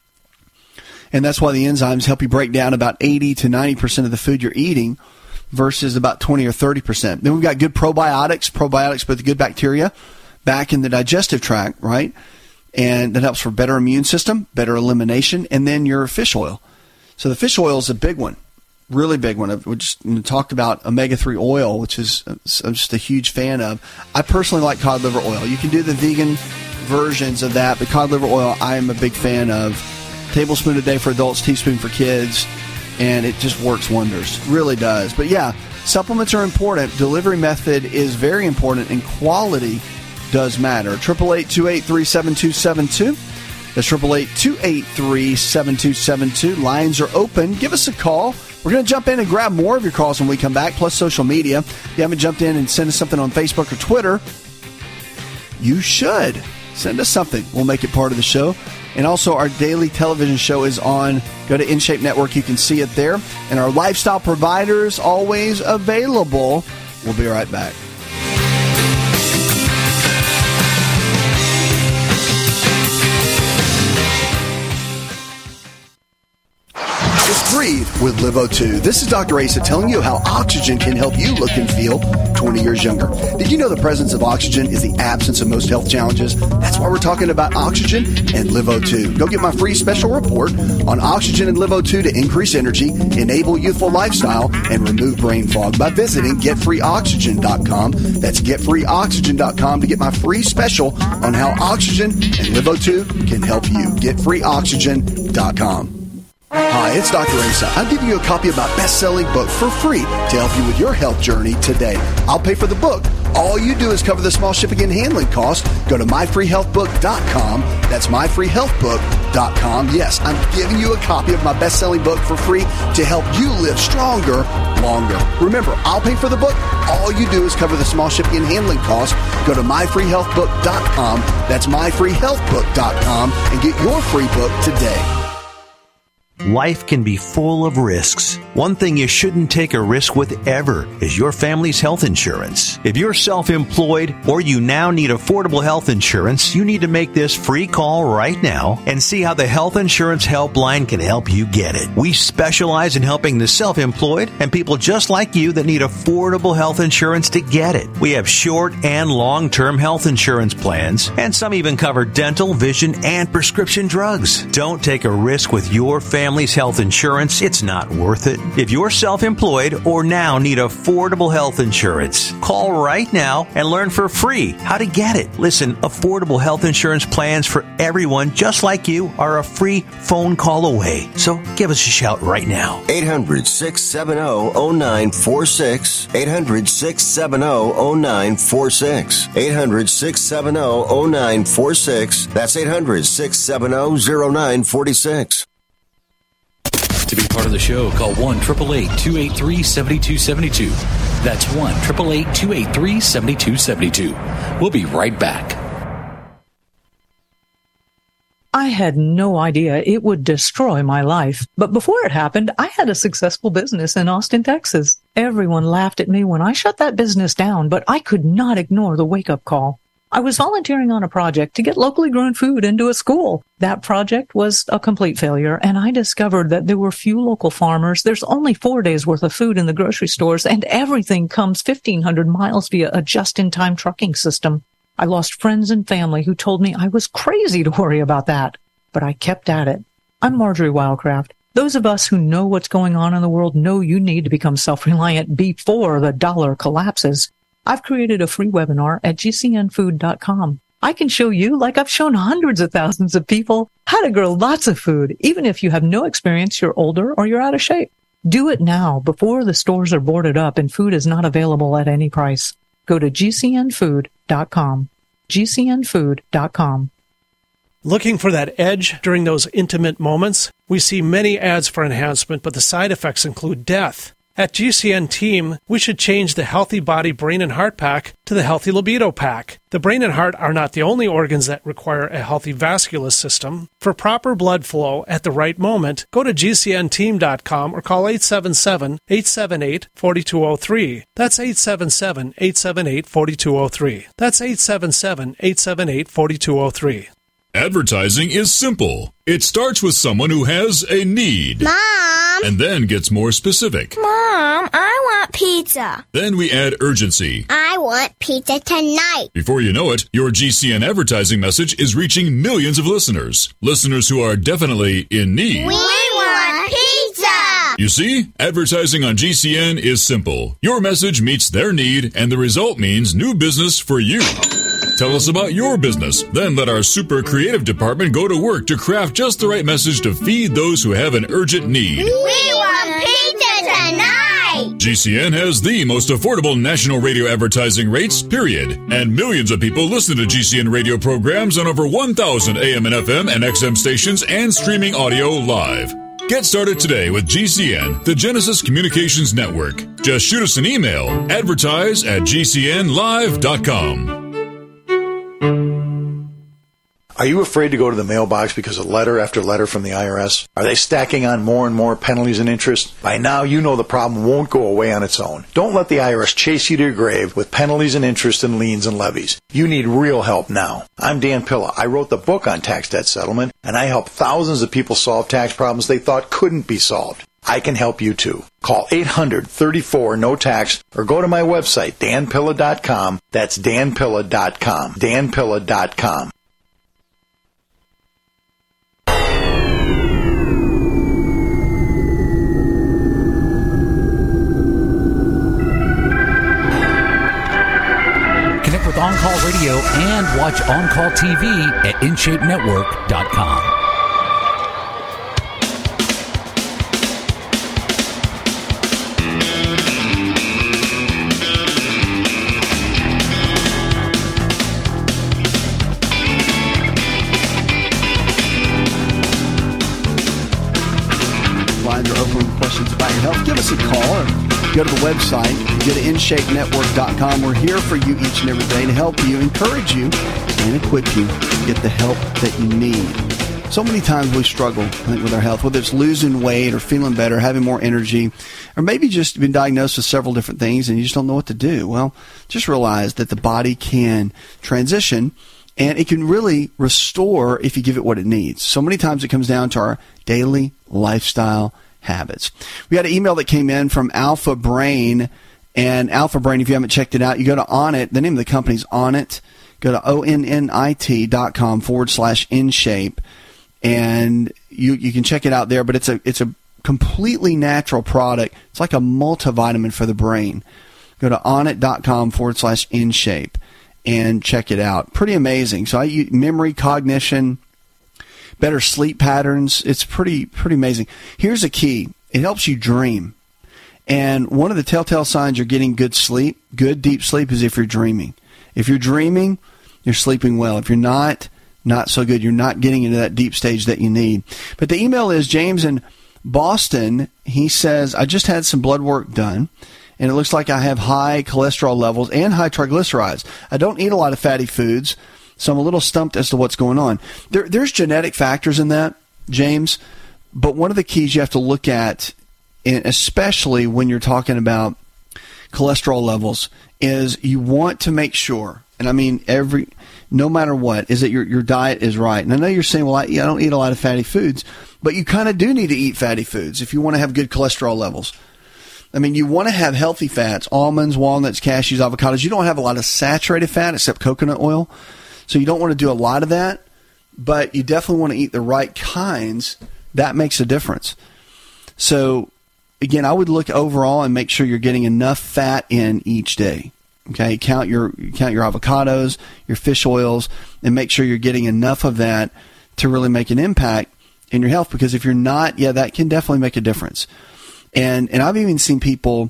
And that's why the enzymes help you break down about eighty to ninety percent of the food you're eating versus about twenty or thirty percent. Then we've got good probiotics, probiotics with good bacteria back in the digestive tract, right? And that helps for better immune system, better elimination, and then your fish oil. So the fish oil is a big one, really big one. We just talked about omega three oil, which is I'm just a huge fan of. I personally like cod liver oil. You can do the vegan versions of that, but cod liver oil I am a big fan of. Tablespoon a day for adults, teaspoon for kids. And it just works wonders. Really does. But yeah, supplements are important. Delivery method is very important, and quality does matter. eight eight eight, two eight three, seven two seven two. That's eight eight eight, two eight three, seven two seven two. Lines are open. Give us a call. We're going to jump in and grab more of your calls when we come back, plus social media. If you haven't jumped in and sent us something on Facebook or Twitter, you should. Send us something. We'll make it part of the show. And also, our daily television show is on. Go to InShape Network. You can see it there. And our lifestyle providers always available. We'll be right back. With breathe with Live O two. This is Doctor Asa telling you how oxygen can help you look and feel twenty years younger. Did you know the presence of oxygen is the absence of most health challenges? That's why we're talking about oxygen and Live O two. Go get my free special report on oxygen and Live O two to increase energy, enable youthful lifestyle, and remove brain fog by visiting get free oxygen dot com. That's get free oxygen dot com to get my free special on how oxygen and Live O two can help you. get free oxygen dot com. Hi, it's Doctor Asa. I'm giving you a copy of my best-selling book for free to help you with your health journey today. I'll pay for the book. All you do is cover the small shipping and handling costs. Go to my free health book dot com. That's my free health book dot com. Yes, I'm giving you a copy of my best-selling book for free to help you live stronger, longer. Remember, I'll pay for the book. All you do is cover the small shipping and handling costs. Go to my free health book dot com. That's my free health book dot com and get your free book today. Life can be full of risks. One thing you shouldn't take a risk with ever is your family's health insurance. If you're self-employed or you now need affordable health insurance, you need to make this free call right now and see how the Health Insurance Helpline can help you get it. We specialize in helping the self-employed and people just like you that need affordable health insurance to get it. We have short and long-term health insurance plans, and some even cover dental, vision, and prescription drugs. Don't take a risk with your family Family's health insurance. It's not worth it. If you're self-employed or now need affordable health insurance, call right now and learn for free how to get it. Listen, affordable health insurance plans for everyone just like you are a free phone call away. So give us a shout right now. eight hundred, six seven zero, zero nine four six. eight hundred, six seven zero, zero nine four six. eight hundred, six seven zero, zero nine four six. That's eight hundred, six seven zero, zero nine four six. To be part of the show, call one eight eight eight, two eight three, seven two seven two. That's one eight eight eight, two eight three, seven two seven two. We'll be right back. I had no idea it would destroy my life. But before it happened, I had a successful business in Austin, Texas. Everyone laughed at me when I shut that business down, but I could not ignore the wake-up call. I was volunteering on a project to get locally grown food into a school. That project was a complete failure, and I discovered that there were few local farmers. There's only four days worth of food in the grocery stores, and everything comes fifteen hundred miles via a just-in-time trucking system. I lost friends and family who told me I was crazy to worry about that, but I kept at it. I'm Marjorie Wildcraft. Those of us who know what's going on in the world know you need to become self-reliant before the dollar collapses. I've created a free webinar at G C N food dot com. I can show you, like I've shown hundreds of thousands of people, how to grow lots of food, even if you have no experience, you're older, or you're out of shape. Do it now before the stores are boarded up and food is not available at any price. Go to G C N food dot com. G C N food dot com. Looking for that edge during those intimate moments? We see many ads for enhancement, but the side effects include death. At G C N Team, we should change the Healthy Body, Brain, and Heart Pack to the Healthy Libido Pack. The brain and heart are not the only organs that require a healthy vascular system. For proper blood flow at the right moment, go to G C N team dot com or call eight seven seven, eight seven eight, four two zero three. That's eight seven seven, eight seven eight, four two zero three. That's eight seven seven, eight seven eight, four two zero three. Advertising is simple. It starts with someone who has a need. Mom! And then gets more specific. Mom, I want pizza. Then we add urgency. I want pizza tonight. Before you know it, your G C N advertising message is reaching millions of listeners. Listeners who are definitely in need. We want pizza! You see, advertising on G C N is simple. Your message meets their need, and the result means new business for you. Tell us about your business. Then let our super creative department go to work to craft just the right message to feed those who have an urgent need. We want pizza tonight! G C N has the most affordable national radio advertising rates, period. And millions of people listen to G C N radio programs on over one thousand A M and F M and X M stations and streaming audio live. Get started today with G C N, the Genesis Communications Network. Just shoot us an email, advertise at G C N live dot com. Are you afraid to go to the mailbox because of letter after letter from the I R S? Are they stacking on more and more penalties and interest? By now, you know the problem won't go away on its own. Don't let the I R S chase you to your grave with penalties and interest and liens and levies. You need real help now. I'm Dan Pilla. I wrote the book on tax debt settlement, and I help thousands of people solve tax problems they thought couldn't be solved. I can help you too. Call eight hundred, thirty-four, no tax or go to my website, dan pilla dot com. That's dan pilla dot com. dan pilla dot com. Connect with On Call Radio and watch On Call T V at in shape network dot com. Lines are open with questions about your health. Give us a call or go to the website. Go to in shape network dot com. We're here for you each and every day to help you, encourage you, and equip you to get the help that you need. So many times we struggle, I think, with our health, whether it's losing weight or feeling better, having more energy, or maybe just been diagnosed with several different things and you just don't know what to do. Well, just realize that the body can transition and it can really restore if you give it what it needs. So many times it comes down to our daily lifestyle habits. We had an email that came in from Alpha Brain, and Alpha Brain, if you haven't checked it out, you go to Onnit. The name of the company's Onnit. Go to O N N I T dot com forward slash InShape, and you you can check it out there. But it's a it's a completely natural product. It's like a multivitamin for the brain. Go to Onnit dot com forward slash InShape and check it out. Pretty amazing. So I use memory, cognition, better sleep patterns. It's pretty pretty amazing. Here's a key. It helps you dream. And one of the telltale signs you're getting good sleep, good deep sleep, is if you're dreaming. If you're dreaming, you're sleeping well. If you're not, not so good. You're not getting into that deep stage that you need. But the email is James in Boston. He says, I just had some blood work done, and it looks like I have high cholesterol levels and high triglycerides. I don't eat a lot of fatty foods, so I'm a little stumped as to what's going on. There, there's genetic factors in that, James, but one of the keys you have to look at, and especially when you're talking about cholesterol levels, is you want to make sure, and I mean every, no matter what, is that your your diet is right. And I know you're saying, well, I, I don't eat a lot of fatty foods, but you kind of do need to eat fatty foods if you want to have good cholesterol levels. I mean, you want to have healthy fats, almonds, walnuts, cashews, avocados. You don't have a lot of saturated fat except coconut oil, so you don't want to do a lot of that, but you definitely want to eat the right kinds. That makes a difference. So again, I would look overall and make sure you're getting enough fat in each day. Okay, count your count your avocados, your fish oils, and make sure you're getting enough of that to really make an impact in your health. Because if you're not, yeah, that can definitely make a difference. And and I've even seen people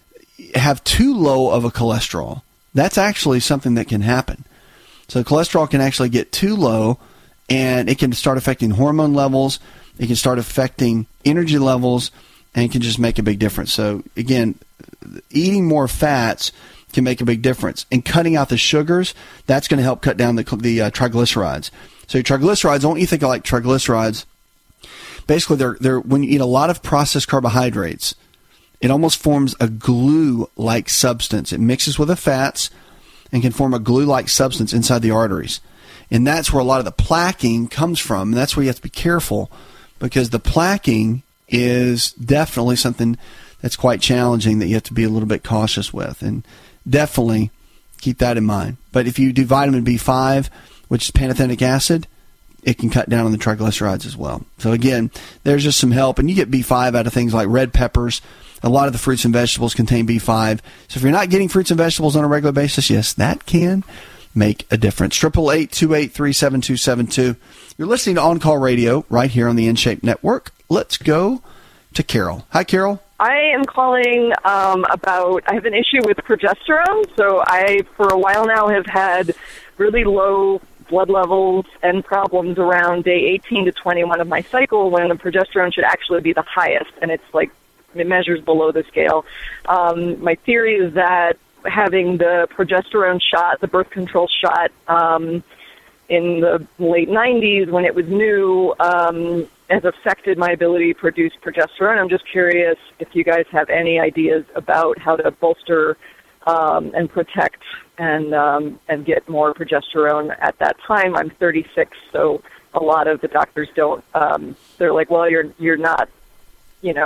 have too low of a cholesterol. That's actually something that can happen. So cholesterol can actually get too low, and it can start affecting hormone levels. It can start affecting energy levels, and it can just make a big difference. So again, eating more fats can make a big difference. And cutting out the sugars, that's going to help cut down the, the uh, triglycerides. So your triglycerides, I want you to think of like triglycerides. Basically, they're, they're when you eat a lot of processed carbohydrates, it almost forms a glue-like substance. It mixes with the fats and can form a glue-like substance inside the arteries. And that's where a lot of the plaquing comes from. And that's where you have to be careful, because the plaquing is definitely something that's quite challenging that you have to be a little bit cautious with. And definitely keep that in mind. But if you do vitamin B five, which is pantothenic acid, it can cut down on the triglycerides as well. So again, there's just some help. And you get B five out of things like red peppers. A lot of the fruits and vegetables contain B five. So if you're not getting fruits and vegetables on a regular basis, yes, that can make a difference. eight eight eight, two eight three, seven two seven two. You're listening to On Call Radio right here on the InShape Network. Let's go to Carol. Hi, Carol. I am calling um, about, I have an issue with progesterone. So I, for a while now, have had really low blood levels and problems around day eighteen to twenty-one of my cycle, when the progesterone should actually be the highest. And it's like, it measures below the scale. Um, my theory is that having the progesterone shot, the birth control shot, um, in the late nineties when it was new, um, has affected my ability to produce progesterone. I'm just curious if you guys have any ideas about how to bolster um, and protect and um, and get more progesterone at that time. I'm thirty-six, so a lot of the doctors don't. Um, they're like, well, you're you're not, you know,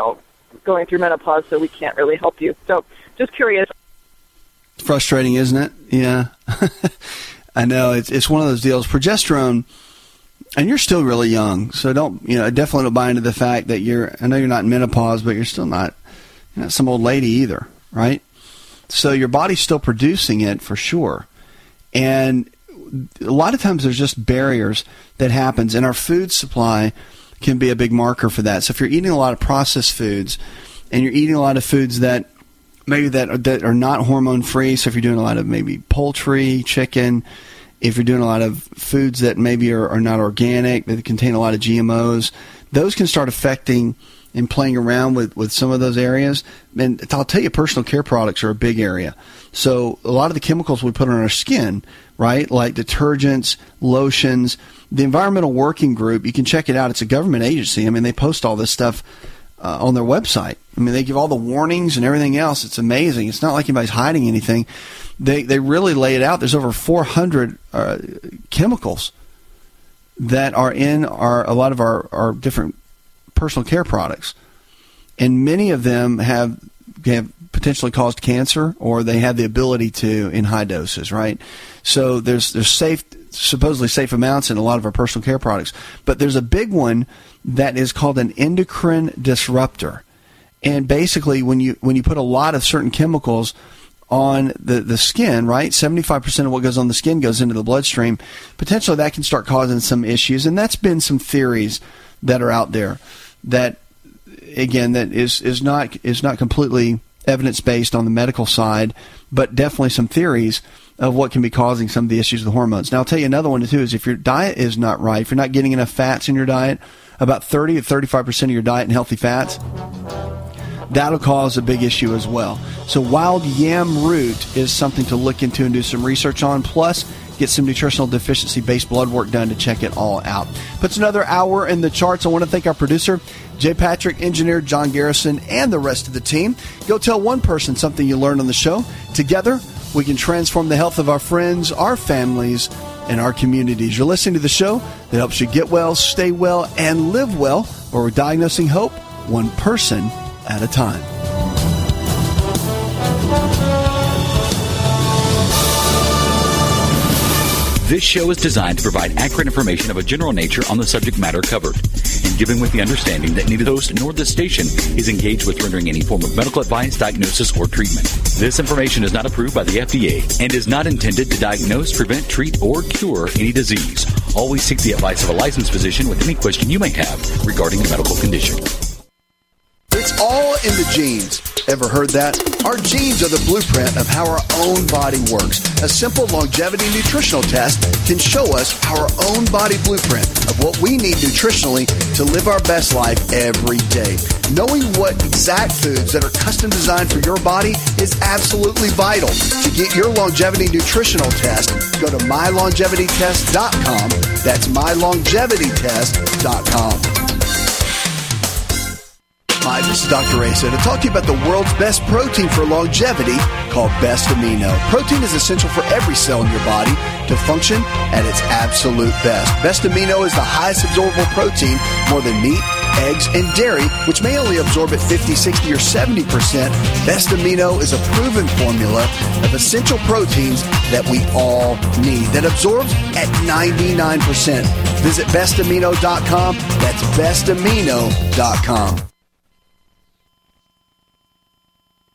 going through menopause, so we can't really help you. So just curious. Frustrating, isn't it? Yeah. I know. It's it's one of those deals. Progesterone, and you're still really young, so don't, you know, definitely don't buy into the fact that you're, I know you're not in menopause, but you're still not, you're not some old lady either, right? So your body's still producing it for sure. And a lot of times there's just barriers that happens, and our food supply can be a big marker for that. So if you're eating a lot of processed foods, and you're eating a lot of foods that maybe that are, that are not hormone free, so if you're doing a lot of maybe poultry, chicken, if you're doing a lot of foods that maybe are, are not organic, that contain a lot of G M Os, those can start affecting and playing around with, with some of those areas. And I'll tell you, personal care products are a big area. So a lot of the chemicals we put on our skin, right, like detergents, lotions, the Environmental Working Group, you can check it out. It's a government agency. I mean, they post all this stuff uh, on their website. I mean, they give all the warnings and everything else. It's amazing. It's not like anybody's hiding anything. They they really lay it out. There's over four hundred uh, chemicals that are in our a lot of our, our different personal care products, and many of them have have potentially caused cancer, or they have the ability to in high doses, right? So there's there's safe, supposedly safe amounts in a lot of our personal care products, but there's a big one that is called an endocrine disruptor, and basically when you when you put a lot of certain chemicals on the, the skin, right, seventy-five percent of what goes on the skin goes into the bloodstream, potentially that can start causing some issues, and that's been some theories that are out there that, again, that is, is not is not completely evidence-based on the medical side, but definitely some theories of what can be causing some of the issues with the hormones. Now, I'll tell you another one, too, is if your diet is not right, if you're not getting enough fats in your diet, about thirty to thirty-five percent of your diet in healthy fats, that'll cause a big issue as well. So wild yam root is something to look into and do some research on, plus get some nutritional deficiency-based blood work done to check it all out. Puts another hour in the charts. I want to thank our producer, Jay Patrick, engineer John Garrison, and the rest of the team. Go tell one person something you learned on the show. Together, we can transform the health of our friends, our families, and our communities. You're listening to the show that helps you get well, stay well, and live well, where we're diagnosing hope one person at a time. This show is designed to provide accurate information of a general nature on the subject matter covered, and given with the understanding that neither the host nor the station is engaged with rendering any form of medical advice, diagnosis, or treatment. This information is not approved by the F D A and is not intended to diagnose, prevent, treat, or cure any disease. Always seek the advice of a licensed physician with any question you may have regarding a medical condition. It's all in the genes. Ever heard that? Our genes are the blueprint of how our own body works. A simple longevity nutritional test can show us our own body blueprint of what we need nutritionally to live our best life every day. Knowing what exact foods that are custom designed for your body is absolutely vital. To get your longevity nutritional test, go to my longevity test dot com. That's my longevity test dot com. Hi, this is Doctor Asa to talk to you about the world's best protein for longevity called Best Amino. Protein is essential for every cell in your body to function at its absolute best. Best Amino is the highest absorbable protein, more than meat, eggs, and dairy, which may only absorb at fifty, sixty, or seventy percent. Best Amino is a proven formula of essential proteins that we all need that absorbs at ninety-nine percent. Visit best amino dot com. That's best amino dot com.